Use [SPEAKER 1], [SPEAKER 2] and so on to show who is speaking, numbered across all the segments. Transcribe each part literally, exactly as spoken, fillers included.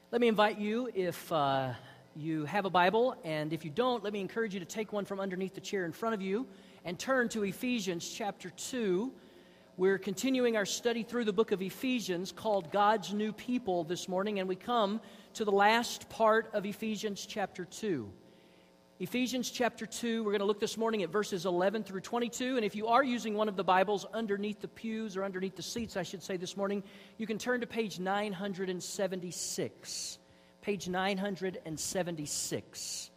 [SPEAKER 1] Let me invite you, if uh, you have a Bible, and if you don't, let me encourage you to take one from underneath the chair in front of you and turn to Ephesians chapter two. We're continuing our study through the book of Ephesians called God's New People this morning, and we come to the last part of Ephesians chapter two. Ephesians chapter two, we're going to look this morning at verses eleven through twenty-two, and if you are using one of the Bibles underneath the pews or underneath the seats, I should say this morning, you can turn to page nine seventy-six. Page nine seventy-six.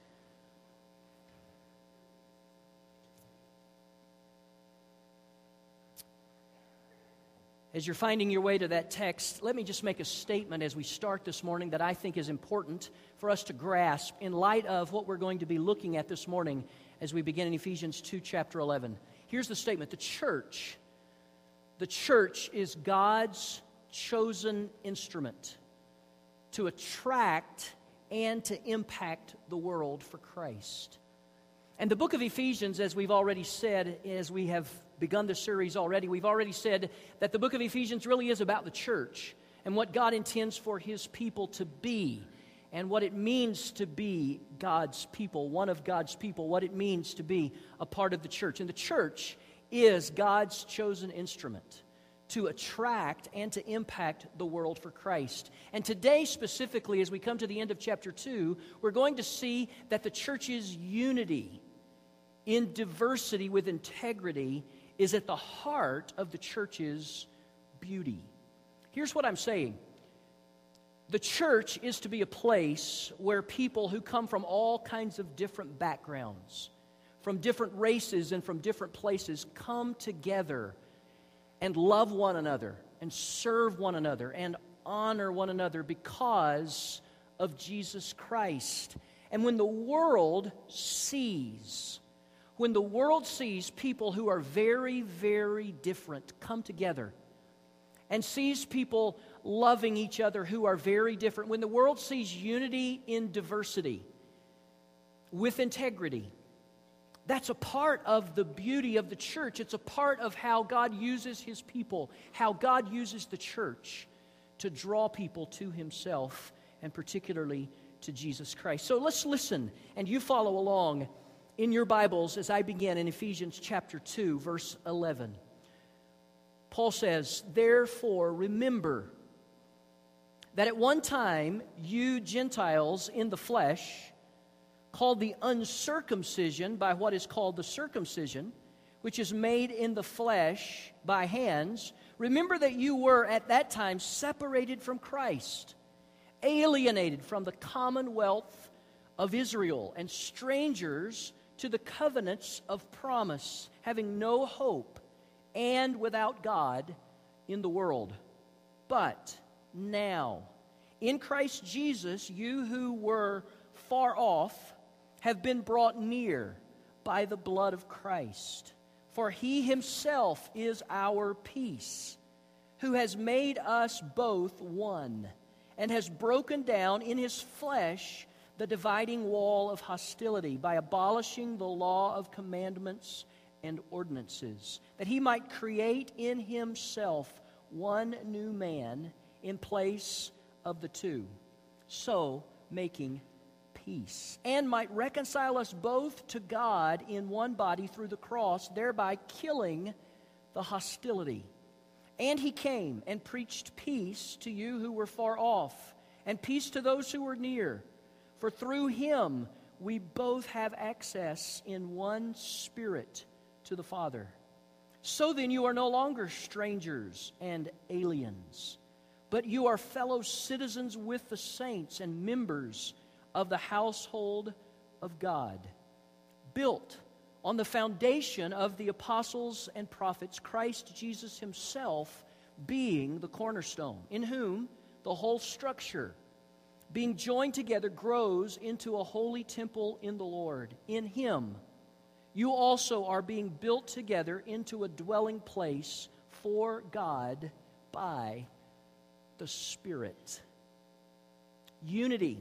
[SPEAKER 1] As you're finding your way to that text, let me just make a statement as we start this morning that I think is important for us to grasp in light of what we're going to be looking at this morning as we begin in Ephesians two, chapter eleven. Here's the statement. The church, the church is God's chosen instrument to attract and to impact the world for Christ. And the book of Ephesians, as we've already said, as we have begun the series already, we've already said that the book of Ephesians really is about the church and what God intends for His people to be and what it means to be God's people, one of God's people, what it means to be a part of the church. And the church is God's chosen instrument to attract and to impact the world for Christ. And today, specifically, as we come to the end of chapter two, we're going to see that the church's unity in diversity with integrity is at the heart of the church's beauty. Here's what I'm saying. The church is to be a place where people who come from all kinds of different backgrounds, from different races and from different places, come together and love one another and serve one another and honor one another because of Jesus Christ. And when the world sees When the world sees people who are very, very different come together and sees people loving each other who are very different, when the world sees unity in diversity with integrity, that's a part of the beauty of the church. It's a part of how God uses His people, how God uses the church to draw people to Himself, and particularly to Jesus Christ. So let's listen, and you follow along in your Bibles as I begin in Ephesians chapter two, verse eleven. Paul says, "Therefore remember that at one time you Gentiles in the flesh, called the uncircumcision by what is called the circumcision, which is made in the flesh by hands, remember that you were at that time separated from Christ, alienated from the commonwealth of Israel, and strangers to the covenants of promise, having no hope and without God in the world. But now, in Christ Jesus, you who were far off have been brought near by the blood of Christ. For He Himself is our peace, who has made us both one, and has broken down in His flesh the dividing wall of hostility by abolishing the law of commandments and ordinances, that He might create in Himself one new man in place of the two, so making peace, and might reconcile us both to God in one body through the cross, thereby killing the hostility. And He came and preached peace to you who were far off, and peace to those who were near. For through Him we both have access in one Spirit to the Father. So then you are no longer strangers and aliens, but you are fellow citizens with the saints and members of the household of God, built on the foundation of the apostles and prophets, Christ Jesus Himself being the cornerstone, in whom the whole structure, being joined together, grows into a holy temple in the Lord. In Him, you also are being built together into a dwelling place for God by the Spirit." Unity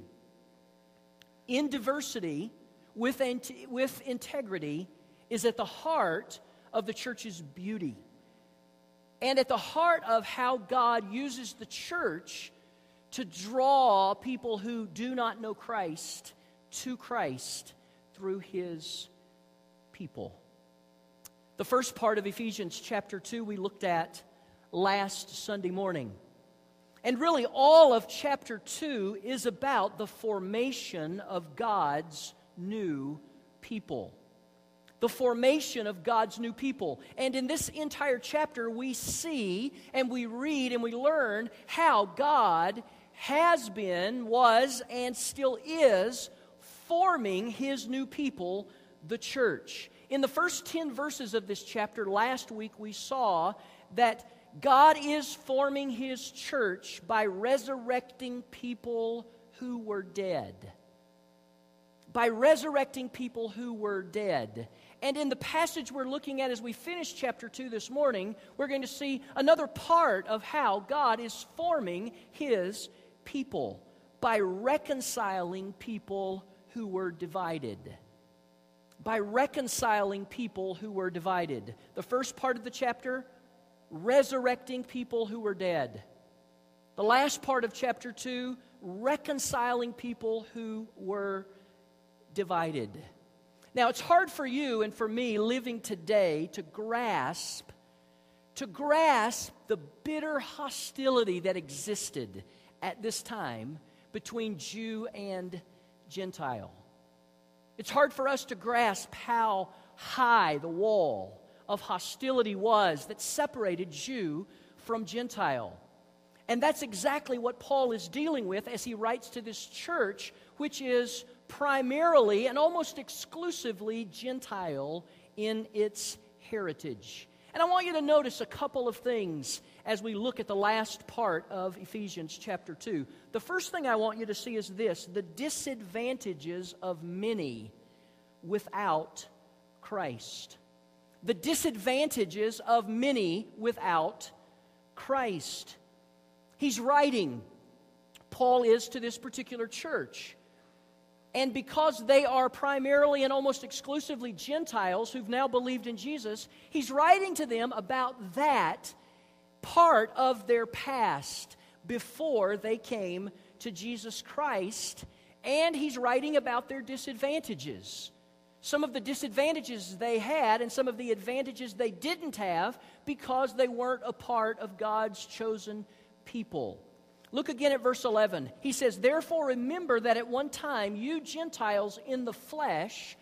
[SPEAKER 1] in diversity with, with integrity is at the heart of the church's beauty, and at the heart of how God uses the church to draw people who do not know Christ to Christ through His people. The first part of Ephesians chapter two we looked at last Sunday morning. And really all of chapter two is about the formation of God's new people. The formation of God's new people. And in this entire chapter, we see and we read and we learn how God has been, was, and still is forming His new people, the church. In the first ten verses of this chapter, last week we saw that God is forming His church by resurrecting people who were dead. By resurrecting people who were dead. And in the passage we're looking at as we finish chapter two this morning, we're going to see another part of how God is forming His people by reconciling people who were divided. By reconciling people who were divided. The first part of the chapter, resurrecting people who were dead. The last part of chapter two, reconciling people who were divided. Now, it's hard for you and for me living today to grasp, to grasp the bitter hostility that existed at this time between Jew and Gentile. It's hard for us to grasp how high the wall of hostility was that separated Jew from Gentile. And that's exactly what Paul is dealing with as he writes to this church, which is primarily and almost exclusively Gentile in its heritage. And I want you to notice a couple of things as we look at the last part of Ephesians chapter two. The first thing I want you to see is this: the disadvantages of many without Christ. The disadvantages of many without Christ. He's writing, Paul is, to this particular church. And because they are primarily and almost exclusively Gentiles who've now believed in Jesus, he's writing to them about that part of their past before they came to Jesus Christ. And he's writing about their disadvantages. Some of the disadvantages they had and some of the advantages they didn't have because they weren't a part of God's chosen people. Look again at verse eleven. He says, "Therefore remember that at one time you Gentiles in the flesh,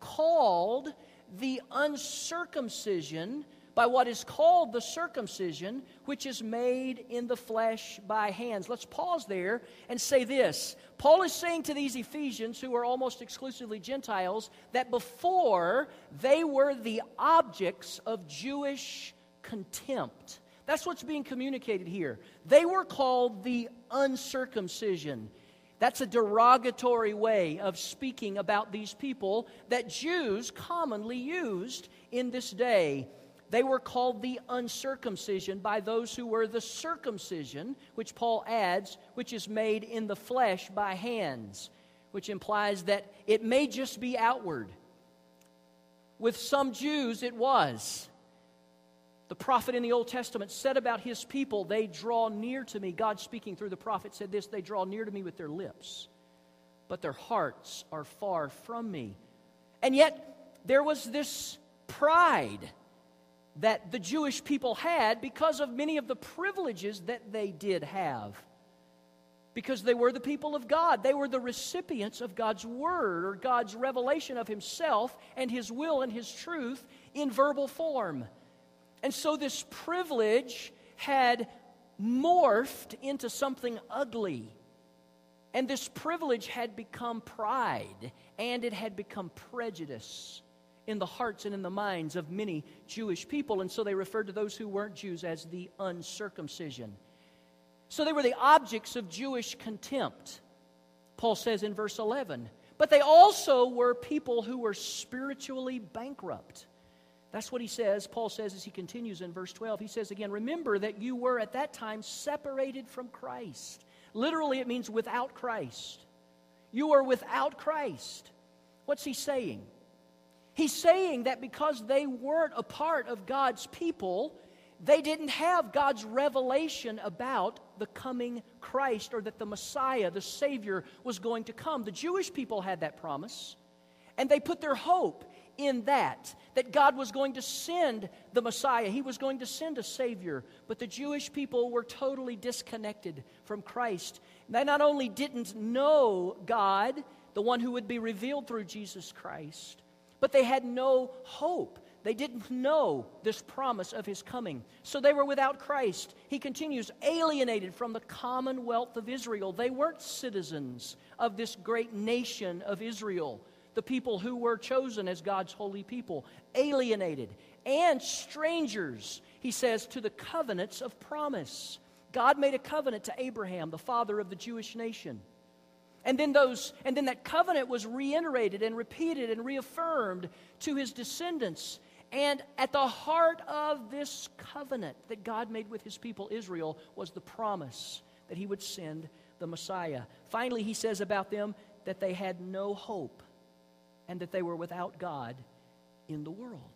[SPEAKER 1] called the uncircumcision by what is called the circumcision, which is made in the flesh by hands." Let's pause there and say this. Paul is saying to these Ephesians, who are almost exclusively Gentiles, that before they were the objects of Jewish contempt. That's what's being communicated here. They were called the uncircumcision. That's a derogatory way of speaking about these people that Jews commonly used in this day. They were called the uncircumcision by those who were the circumcision, which Paul adds, which is made in the flesh by hands, which implies that it may just be outward. With some Jews, it was. The prophet in the Old Testament said about his people, "They draw near to me." God speaking through the prophet said this: "They draw near to me with their lips, but their hearts are far from me." And yet, there was this pride that the Jewish people had because of many of the privileges that they did have. Because they were the people of God. They were the recipients of God's Word or God's revelation of Himself and His will and His truth in verbal form. And so this privilege had morphed into something ugly. And this privilege had become pride, and it had become prejudice in the hearts and in the minds of many Jewish people. And so they referred to those who weren't Jews as the uncircumcision. So they were the objects of Jewish contempt, Paul says in verse eleven. But they also were people who were spiritually bankrupt. That's what he says, Paul says as he continues in verse twelve. He says again, "Remember that you were at that time separated from Christ." Literally, it means without Christ. You are without Christ. What's he saying? He's saying that because they weren't a part of God's people, they didn't have God's revelation about the coming Christ, or that the Messiah, the Savior, was going to come. The Jewish people had that promise, and they put their hope in that, that God was going to send the Messiah. He was going to send a Savior. But the Jewish people were totally disconnected from Christ. They not only didn't know God, the one who would be revealed through Jesus Christ, but they had no hope. They didn't know this promise of His coming. So they were without Christ. He continues, alienated from the commonwealth of Israel. They weren't citizens of this great nation of Israel, the people who were chosen as God's holy people. Alienated and strangers, he says, to the covenants of promise. God made a covenant to Abraham, the father of the Jewish nation. And then those, and then that covenant was reiterated and repeated and reaffirmed to his descendants. And at the heart of this covenant that God made with His people Israel was the promise that He would send the Messiah. Finally, he says about them that they had no hope and that they were without God in the world.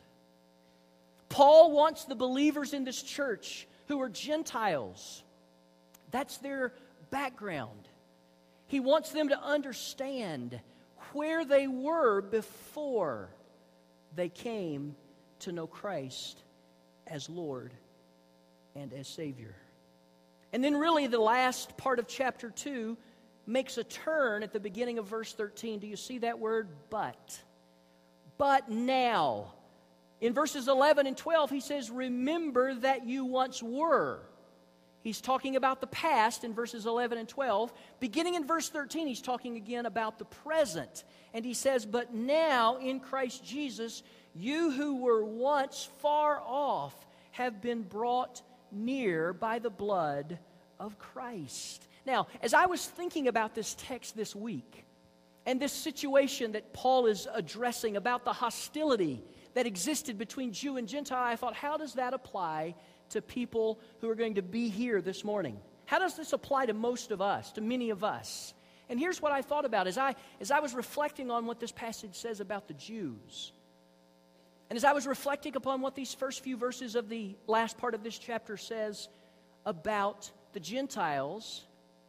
[SPEAKER 1] Paul wants the believers in this church who are Gentiles, that's their background. He wants them to understand where they were before they came to know Christ as Lord and as Savior. And then really the last part of chapter two makes a turn at the beginning of verse thirteen. Do you see that word, but? But now. In verses eleven and twelve, he says, remember that you once were. He's talking about the past in verses eleven and twelve. Beginning in verse thirteen, he's talking again about the present. And he says, but now in Christ Jesus, you who were once far off have been brought near by the blood of Christ. Now, as I was thinking about this text this week, and this situation that Paul is addressing about the hostility that existed between Jew and Gentile, I thought, how does that apply to people who are going to be here this morning? How does this apply to most of us, to many of us? And here's what I thought about as I, as I was reflecting on what this passage says about the Jews. And as I was reflecting upon what these first few verses of the last part of this chapter says about the Gentiles,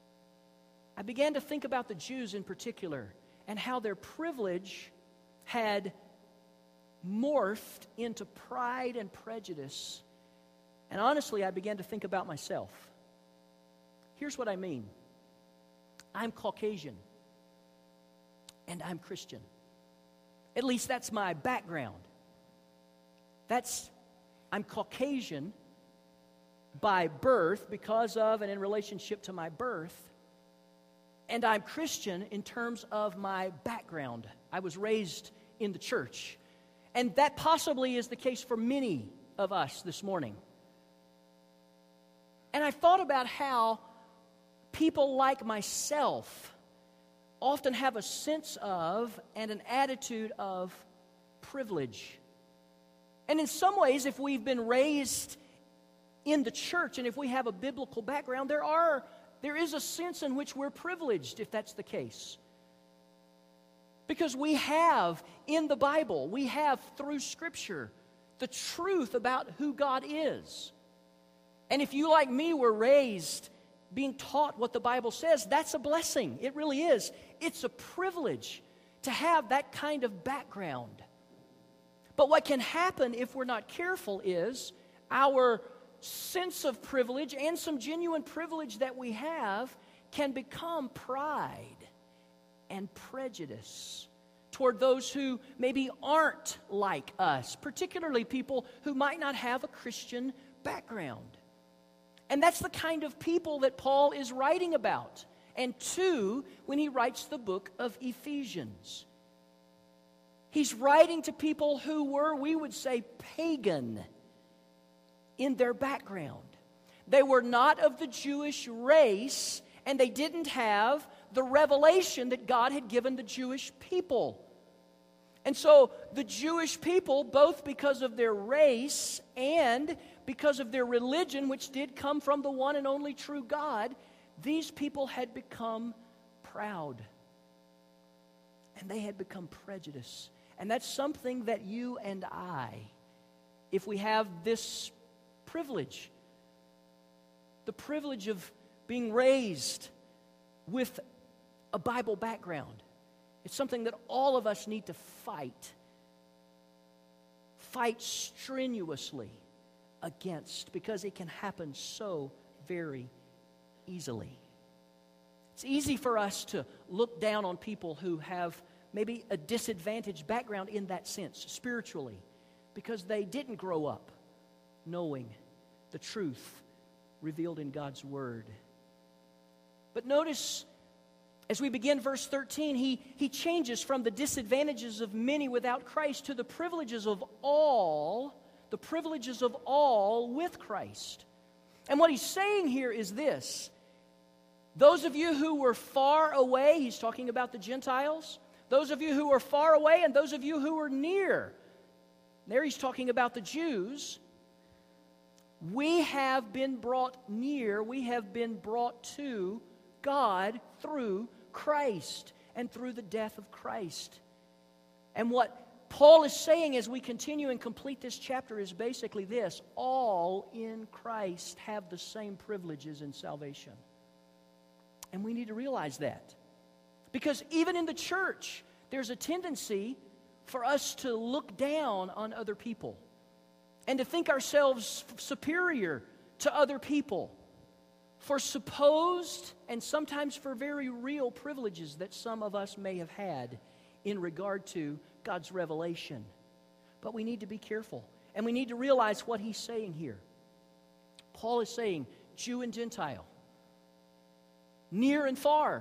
[SPEAKER 1] I began to think about the Jews in particular and how their privilege had morphed into pride and prejudice. And honestly, I began to think about myself. Here's what I mean. I'm Caucasian, and I'm Christian. At least that's my background. That's, I'm Caucasian by birth, because of and in relationship to my birth, and I'm Christian in terms of my background. I was raised in the church. And that possibly is the case for many of us this morning. And I thought about how people like myself often have a sense of and an attitude of privilege. And in some ways, if we've been raised in the church and if we have a biblical background, there are there is a sense in which we're privileged, if that's the case. Because we have in the Bible, we have through Scripture, the truth about who God is. And if you, like me, were raised being taught what the Bible says, that's a blessing. It really is. It's a privilege to have that kind of background. But what can happen if we're not careful is our sense of privilege and some genuine privilege that we have can become pride and prejudice toward those who maybe aren't like us, particularly people who might not have a Christian background. And that's the kind of people that Paul is writing about, and to when he writes the book of Ephesians. He's writing to people who were, we would say, pagan in their background. They were not of the Jewish race, and they didn't have the revelation that God had given the Jewish people. And so the Jewish people, both because of their race and because of their religion, which did come from the one and only true God, these people had become proud. And they had become prejudiced. And that's something that you and I, if we have this privilege. The privilege of being raised with a Bible background. It's something that all of us need to fight. Fight strenuously against, because it can happen so very easily. It's easy for us to look down on people who have maybe a disadvantaged background in that sense, spiritually, because they didn't grow up knowing the truth revealed in God's Word. But notice, as we begin verse thirteen, he, he changes from the disadvantages of many without Christ to the privileges of all, the privileges of all with Christ. And what he's saying here is this: those of you who were far away, he's talking about the Gentiles, those of you who were far away and those of you who were near, there he's talking about the Jews, we have been brought near, we have been brought to God through Christ and through the death of Christ. And what Paul is saying as we continue and complete this chapter is basically this: all in Christ have the same privileges in salvation. And we need to realize that. Because even in the church, there's a tendency for us to look down on other people and to think ourselves superior to other people for supposed and sometimes for very real privileges that some of us may have had in regard to God's revelation. But we need to be careful, and we need to realize what he's saying here. Paul is saying, Jew and Gentile, near and far,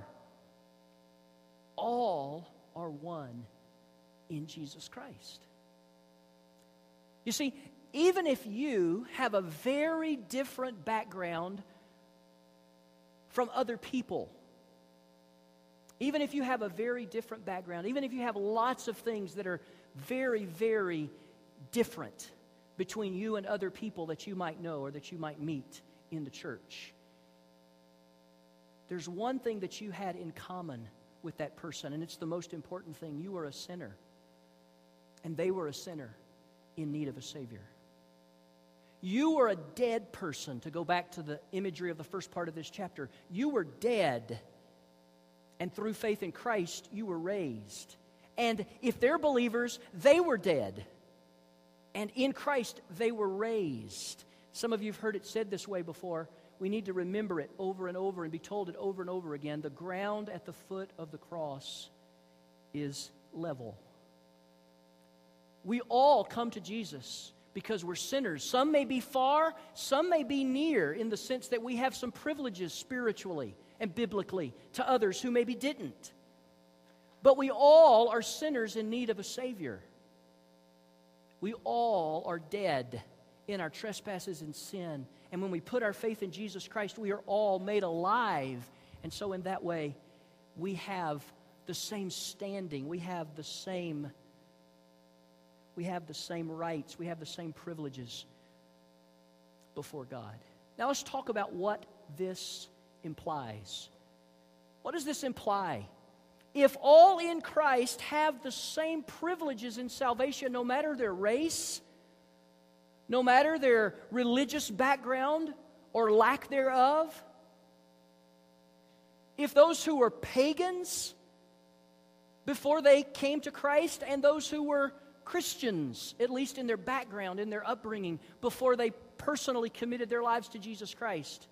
[SPEAKER 1] all are one in Jesus Christ. You see, even if you have a very different background from other people, even if you have a very different background, even if you have lots of things that are very, very different between you and other people that you might know or that you might meet in the church, there's one thing that you had in common with that person, and it's the most important thing. You were a sinner, and they were a sinner in need of a Savior. You were a dead person, to go back to the imagery of the first part of this chapter. You were dead, and through faith in Christ, you were raised. And if they're believers, they were dead, and in Christ, they were raised. Some of you have heard it said this way before. We need to remember it over and over and be told it over and over again. The ground at the foot of the cross is level. We all come to Jesus because we're sinners. Some may be far, some may be near, in the sense that we have some privileges spiritually and biblically to others who maybe didn't. But we all are sinners in need of a Savior. We all are dead in our trespasses and sin. And when we put our faith in Jesus Christ, we are all made alive. And so in that way, we have the same standing. We have the same, we have the same rights. We have the same privileges before God. Now let's talk about what this implies. What does this imply? If all in Christ have the same privileges in salvation, no matter their race, no matter their religious background or lack thereof, if those who were pagans before they came to Christ and those who were Christians, at least in their background, in their upbringing, before they personally committed their lives to Jesus Christ,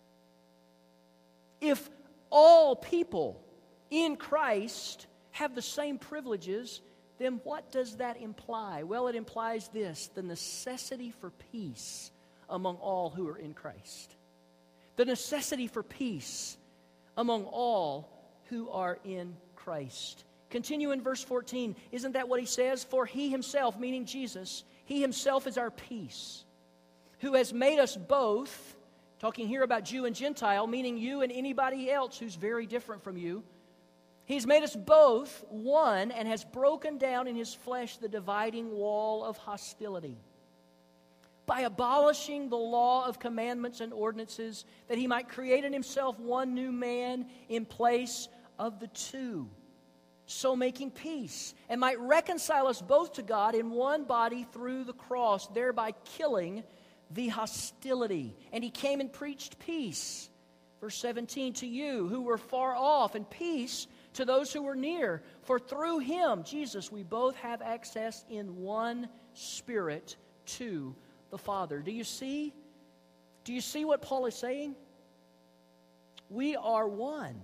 [SPEAKER 1] if all people in Christ have the same privileges, then what does that imply? Well, it implies this: the necessity for peace among all who are in Christ. The necessity for peace among all who are in Christ. Continue in verse fourteen. Isn't that what he says? For he himself, meaning Jesus, he himself is our peace, who has made us both, talking here about Jew and Gentile, meaning you and anybody else who's very different from you. He's made us both one and has broken down in his flesh the dividing wall of hostility by abolishing the law of commandments and ordinances, that he might create in himself one new man in place of the two, so making peace, and might reconcile us both to God in one body through the cross, thereby killing the hostility. And he came and preached peace. Verse seventeen, to you who were far off, and peace to those who were near. For through him, Jesus, we both have access in one Spirit to the Father. Do you see? Do you see what Paul is saying? We are one.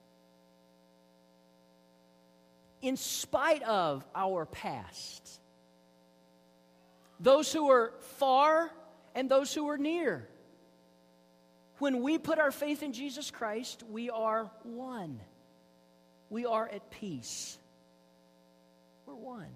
[SPEAKER 1] In spite of our past. Those who are far and those who are near. When we put our faith in Jesus Christ, we are one. We are at peace. We're one.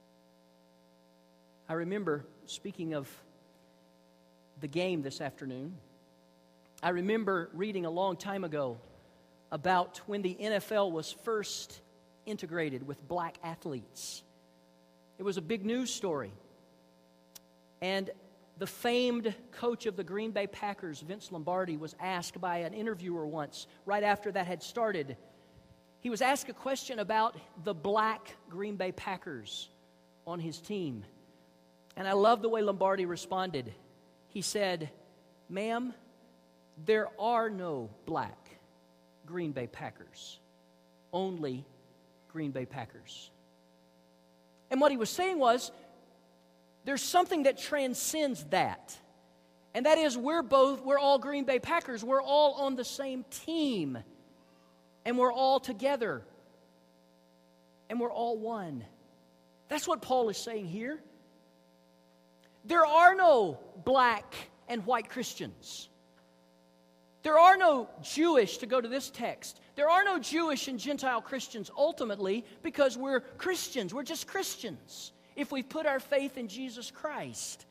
[SPEAKER 1] I remember, speaking of the game this afternoon, I remember reading a long time ago about when the N F L was first integrated with black athletes. It was a big news story. And the famed coach of the Green Bay Packers, Vince Lombardi, was asked by an interviewer once, right after that had started. He was asked a question about the black Green Bay Packers on his team. And I love the way Lombardi responded. He said, "Ma'am, there are no black Green Bay Packers, only Green Bay Packers." And what he was saying was, there's something that transcends that. And that is we're both, we're all Green Bay Packers. We're all on the same team. And we're all together. And we're all one. That's what Paul is saying here. There are no black and white Christians. There are no Jewish, to go to this text, there are no Jewish and Gentile Christians ultimately because we're Christians. We're just Christians if we put our faith in Jesus Christ.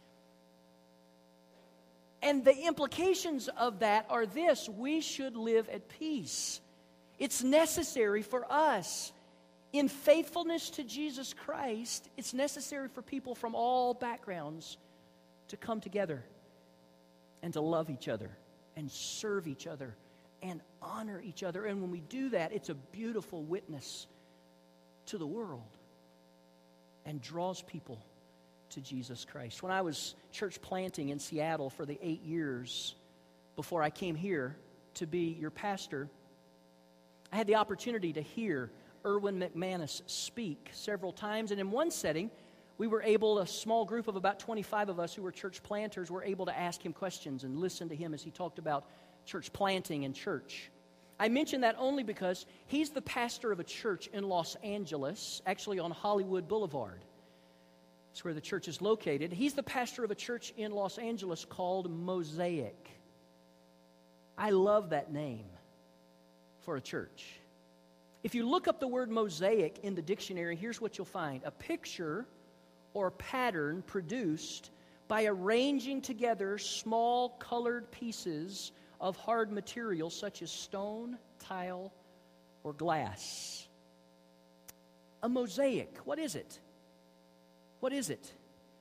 [SPEAKER 1] And the implications of that are this: we should live at peace. It's necessary for us, in faithfulness to Jesus Christ, it's necessary for people from all backgrounds to come together and to love each other and serve each other and honor each other. And when we do that, it's a beautiful witness to the world and draws people to Jesus Christ. When I was church planting in Seattle for the eight years before I came here to be your pastor, I had the opportunity to hear Erwin McManus speak several times. And in one setting, we were able, a small group of about twenty-five of us who were church planters, were able to ask him questions and listen to him as he talked about church planting and church. I mention that only because he's the pastor of a church in Los Angeles, actually on Hollywood Boulevard. That's where the church is located. He's the pastor of a church in Los Angeles called Mosaic. I love that name for a church. If you look up the word mosaic in the dictionary, here's what you'll find: a picture or pattern produced by arranging together small colored pieces of hard material such as stone, tile, or glass. A mosaic, what is it? What is it?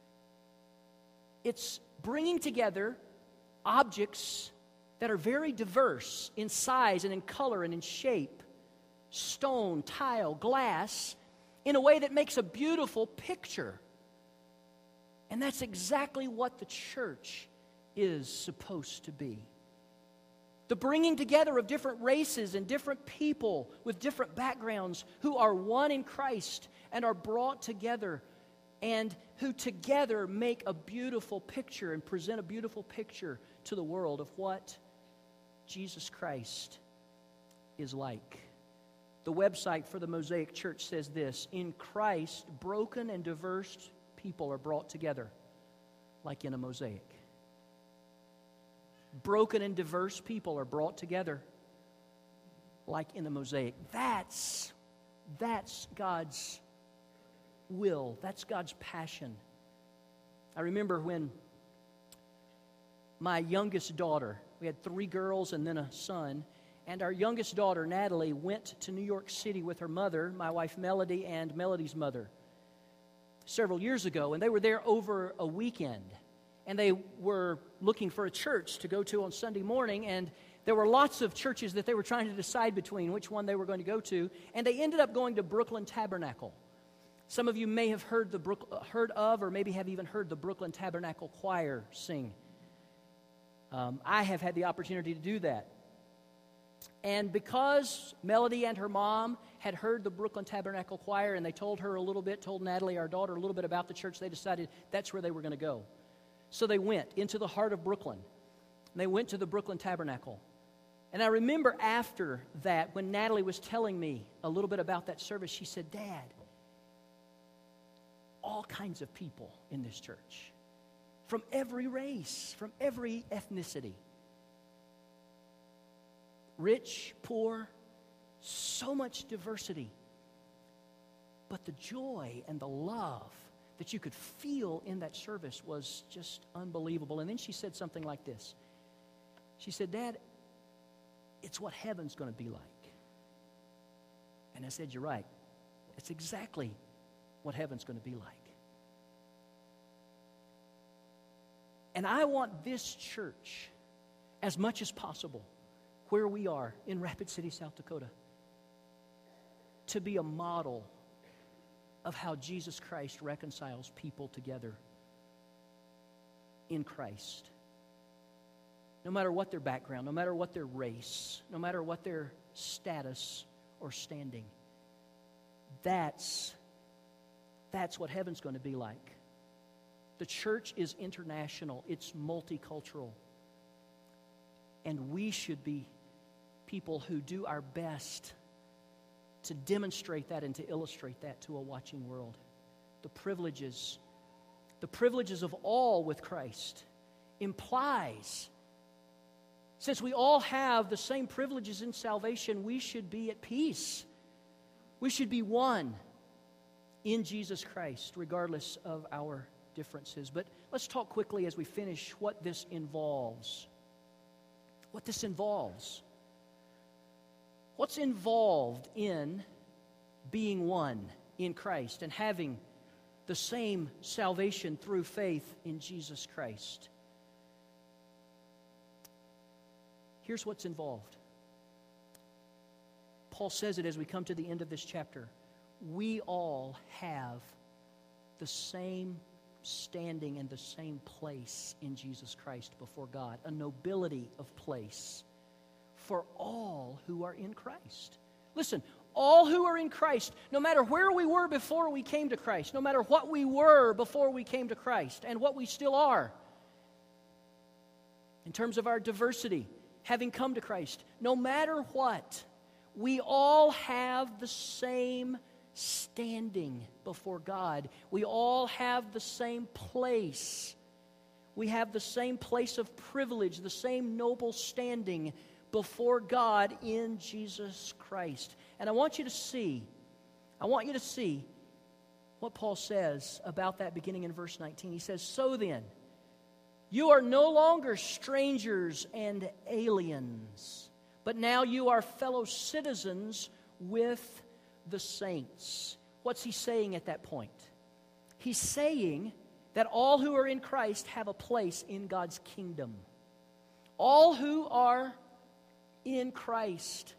[SPEAKER 1] It's bringing together objects that are very diverse in size and in color and in shape. Stone, tile, glass, in a way that makes a beautiful picture. And that's exactly what the church is supposed to be. The bringing together of different races and different people with different backgrounds who are one in Christ and are brought together and who together make a beautiful picture and present a beautiful picture to the world of what Jesus Christ is like. The website for the Mosaic Church says this: in Christ, broken and diverse people are brought together like in a mosaic. Broken and diverse people are brought together like in a mosaic. That's, that's God's will. That's God's passion. I remember when my youngest daughter, we had three girls and then a son, and our youngest daughter, Natalie, went to New York City with her mother, my wife Melody, and Melody's mother, several years ago, and they were there over a weekend. And they were looking for a church to go to on Sunday morning, and there were lots of churches that they were trying to decide between which one they were going to go to, and they ended up going to Brooklyn Tabernacle. Some of you may have heard the Brook, heard of or maybe have even heard the Brooklyn Tabernacle Choir sing Um, I have had the opportunity to do that. And because Melody and her mom had heard the Brooklyn Tabernacle Choir, and they told her a little bit, told Natalie, our daughter, a little bit about the church, they decided that's where they were going to go. So they went into the heart of Brooklyn. And they went to the Brooklyn Tabernacle. And I remember after that, when Natalie was telling me a little bit about that service, she said, Dad, all kinds of people in this church, from every race, from every ethnicity. Rich, poor, so much diversity. But the joy and the love that you could feel in that service was just unbelievable. And then she said something like this. She said, Dad, it's what heaven's going to be like. And I said, you're right. It's exactly what heaven's going to be like. And I want this church, as much as possible, where we are in Rapid City, South Dakota, to be a model of how Jesus Christ reconciles people together in Christ. No matter what their background, no matter what their race, no matter what their status or standing. That's, that's what heaven's going to be like. The church is international. It's multicultural. And we should be people who do our best to demonstrate that and to illustrate that to a watching world. The privileges, the privileges of all with Christ implies, since we all have the same privileges in salvation, we should be at peace. We should be one in Jesus Christ, regardless of our differences. But let's talk quickly as we finish what this involves. What this involves. What's involved in being one in Christ and having the same salvation through faith in Jesus Christ? Here's what's involved. Paul says it as we come to the end of this chapter. We all have the same standing and the same place in Jesus Christ before God, a nobility of place for all who are in Christ. Listen, all who are in Christ, no matter where we were before we came to Christ, no matter what we were before we came to Christ, and what we still are, in terms of our diversity, having come to Christ, no matter what, we all have the same standing before God. We all have the same place. We have the same place of privilege, the same noble standing before God in Jesus Christ. And I want you to see, I want you to see what Paul says about that beginning in verse nineteen. He says, so then, you are no longer strangers and aliens, but now you are fellow citizens with the saints. What's he saying at that point? He's saying that all who are in Christ have a place in God's kingdom. All who are in Christ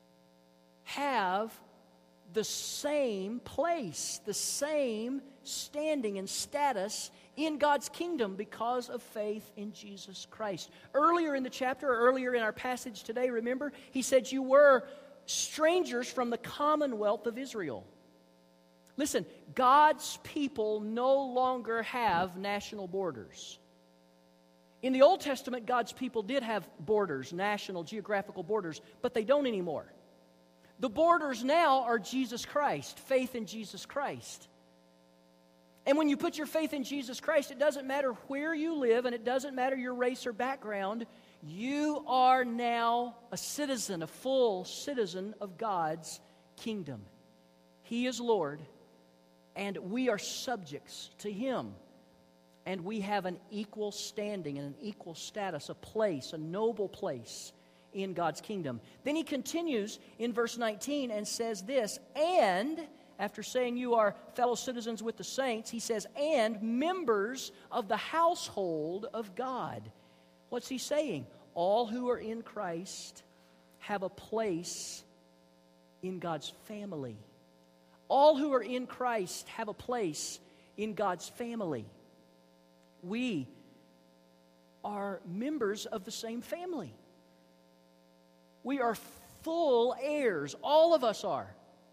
[SPEAKER 1] have the same place, the same standing and status in God's kingdom because of faith in Jesus Christ. Earlier in the chapter, or earlier in our passage today, remember, he said you were strangers from the commonwealth of Israel. Listen, God's people no longer have national borders. In the Old Testament, God's people did have borders, national, geographical borders, but they don't anymore. The borders now are Jesus Christ, faith in Jesus Christ. And when you put your faith in Jesus Christ, it doesn't matter where you live, and it doesn't matter your race or background, you are now a citizen, a full citizen of God's kingdom. He is Lord, and we are subjects to Him. And we have an equal standing and an equal status, a place, a noble place in God's kingdom. Then he continues in verse nineteen and says this, and, after saying you are fellow citizens with the saints, he says, and members of the household of God. What's he saying? All who are in Christ have a place in God's family. All who are in Christ have a place in God's family. We are members of the same family. We are full heirs. All of us are.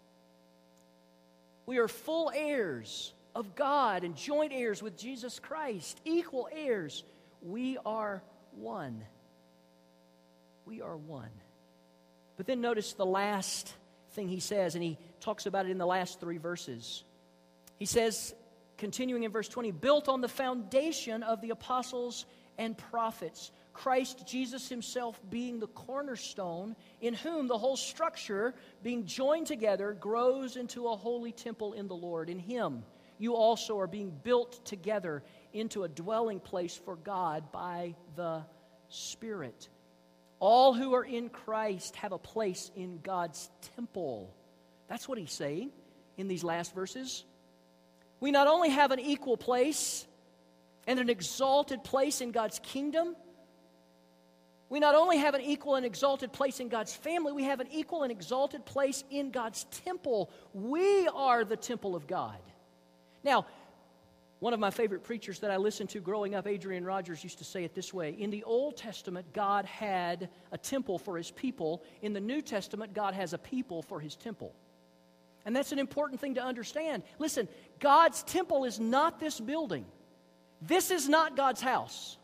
[SPEAKER 1] We are full heirs of God and joint heirs with Jesus Christ, equal heirs. We are one. We are one. But then notice the last thing he says, and he talks about it in the last three verses. He says, continuing in verse twenty, built on the foundation of the apostles and prophets, Christ Jesus himself being the cornerstone, in whom the whole structure, being joined together, grows into a holy temple in the Lord. In him you also are being built together into a dwelling place for God by the Spirit. All who are in Christ have a place in God's temple. That's what he's saying in these last verses. We not only have an equal place and an exalted place in God's kingdom, we not only have an equal and exalted place in God's family, we have an equal and exalted place in God's temple. We are the temple of God. Now, one of my favorite preachers that I listened to growing up, Adrian Rogers, used to say it this way. In the Old Testament, God had a temple for his people. In the New Testament, God has a people for his temple. And that's an important thing to understand. Listen, God's temple is not this building. This is not God's house.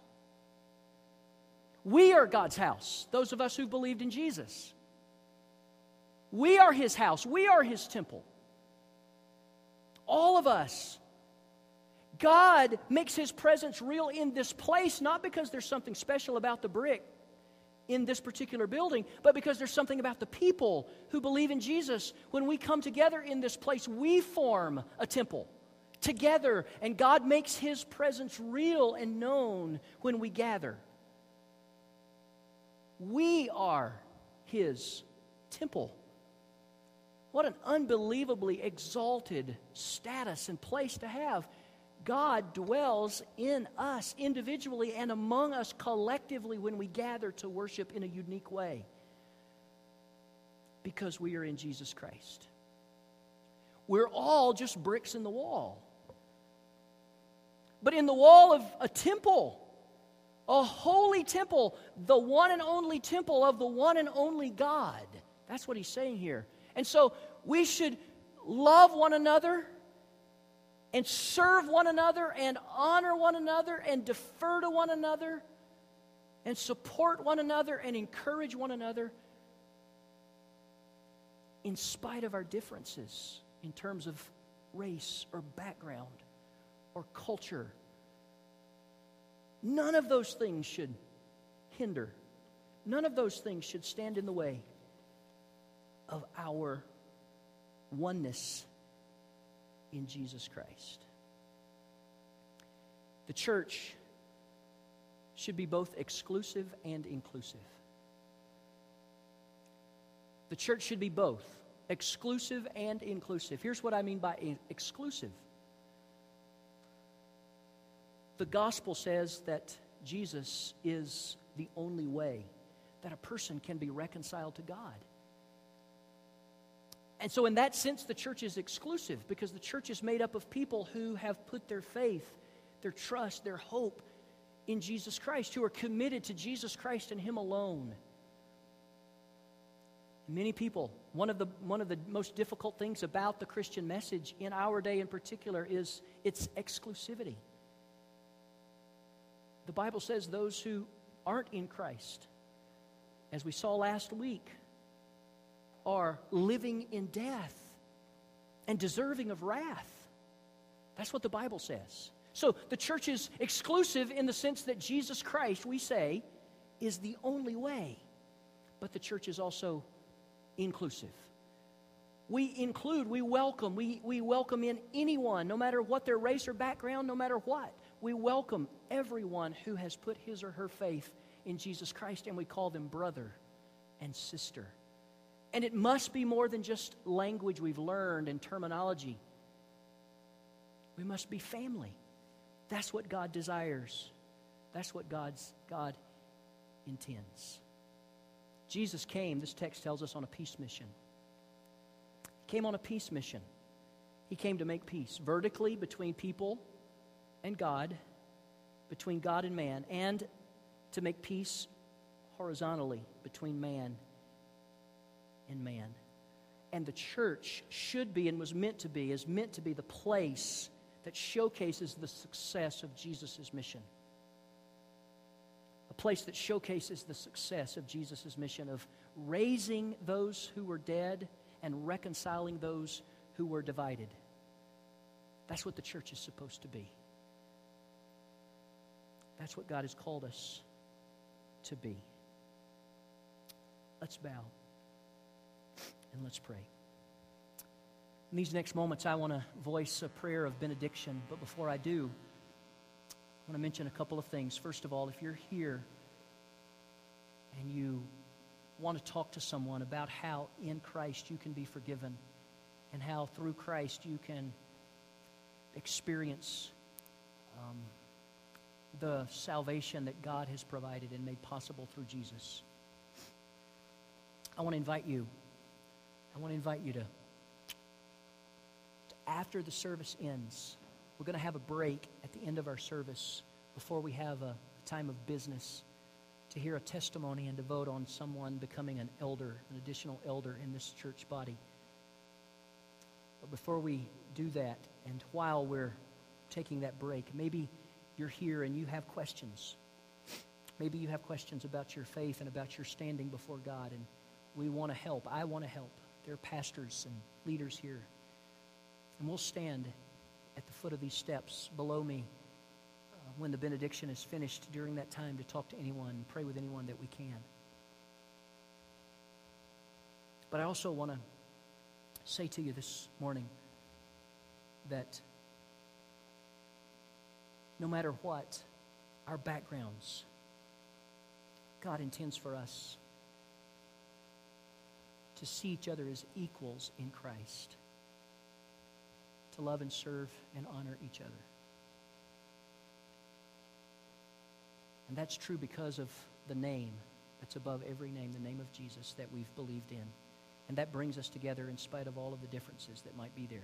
[SPEAKER 1] We are God's house, those of us who believed in Jesus. We are his house. We are his temple. All of us. God makes his presence real in this place, not because there's something special about the brick in this particular building, but because there's something about the people who believe in Jesus. When we come together in this place, we form a temple together, and God makes his presence real and known when we gather. We are his temple. What an unbelievably exalted status and place to have. God dwells in us individually and among us collectively when we gather to worship in a unique way, because we are in Jesus Christ. We're all just bricks in the wall. But in the wall of a temple, a holy temple, the one and only temple of the one and only God. That's what he's saying here. And so we should love one another and serve one another and honor one another and defer to one another and support one another and encourage one another in spite of our differences in terms of race or background or culture. None of those things should hinder. None of those things should stand in the way of our oneness in Jesus Christ. The church should be both exclusive and inclusive. The church should be both exclusive and inclusive. Here's what I mean by exclusive. The gospel says that Jesus is the only way that a person can be reconciled to God. And so in that sense, the church is exclusive, because the church is made up of people who have put their faith, their trust, their hope in Jesus Christ, who are committed to Jesus Christ and him alone. Many people, one of the one of the most difficult things about the Christian message in our day in particular is its exclusivity. The Bible says those who aren't in Christ, as we saw last week, are living in death and deserving of wrath. That's what the Bible says. So the church is exclusive in the sense that Jesus Christ, we say, is the only way. But the church is also inclusive. We include, we welcome, we, we welcome in anyone, no matter what their race or background, no matter what. We welcome everyone who has put his or her faith in Jesus Christ, and we call them brother and sister. And it must be more than just language we've learned and terminology. We must be family. That's what God desires. That's what God's God intends. Jesus came, this text tells us, on a peace mission. He came on a peace mission. He came to make peace vertically between people and God, between God and man, and to make peace horizontally between man and man. And the church should be and was meant to be, is meant to be the place that showcases the success of Jesus' mission. A place that showcases the success of Jesus' mission of raising those who were dead and reconciling those who were divided. That's what the church is supposed to be. That's what God has called us to be. Let's bow and let's pray. In these next moments, I want to voice a prayer of benediction, but before I do, I want to mention a couple of things. First of all, if you're here and you want to talk to someone about how in Christ you can be forgiven and how through Christ you can experience um, the salvation that God has provided and made possible through Jesus, I want to invite you. I want to invite you to, to after the service ends, we're going to have a break at the end of our service before we have a time of business to hear a testimony and to vote on someone becoming an elder, an additional elder in this church body. But before we do that, and while we're taking that break, maybe you're here and you have questions. Maybe you have questions about your faith and about your standing before God, and we want to help. I want to help. There are pastors and leaders here. And we'll stand at the foot of these steps below me uh, when the benediction is finished during that time to talk to anyone and pray with anyone that we can. But I also want to say to you this morning that no matter what our backgrounds, God intends for us to see each other as equals in Christ, to love and serve and honor each other. And that's true because of the name that's above every name, the name of Jesus that we've believed in. And that brings us together in spite of all of the differences that might be there.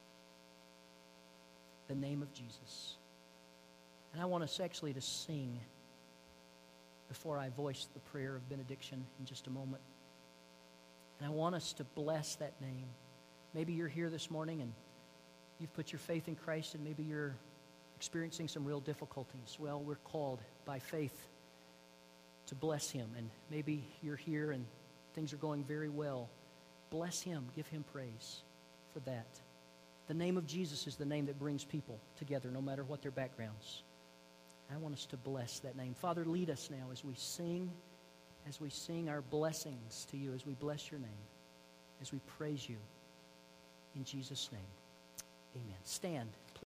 [SPEAKER 1] The name of Jesus. And I want us actually to sing before I voice the prayer of benediction in just a moment. And I want us to bless that name. Maybe you're here this morning and you've put your faith in Christ and maybe you're experiencing some real difficulties. Well, we're called by faith to bless Him. And maybe you're here and things are going very well. Bless Him. Give Him praise for that. The name of Jesus is the name that brings people together, no matter what their backgrounds. I want us to bless that name. Father, lead us now as we sing, as we sing our blessings to You, as we bless Your name, as we praise You. In Jesus' name, amen. Stand.